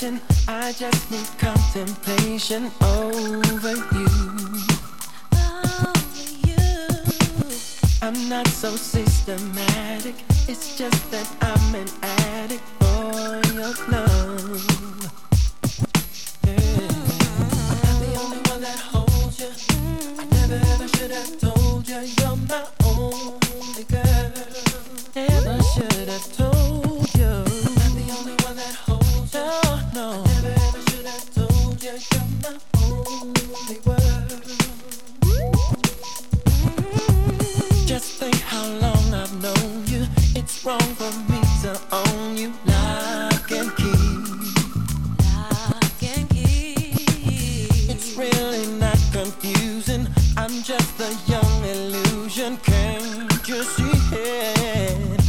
I just need contemplation over you. I'm not so systematic. It's just that I'm an addict for your love. Yeah. I'm the only one that holds you. I never ever should have told you you're my only girl. Never should have told you. I'm the only one that holds you. No, I never ever should have told you you're my only world. Just think how long I've known you. It's wrong for me to own you. Lock and key. Lock and key. It's really not confusing. I'm just a young illusion. Can't you see it?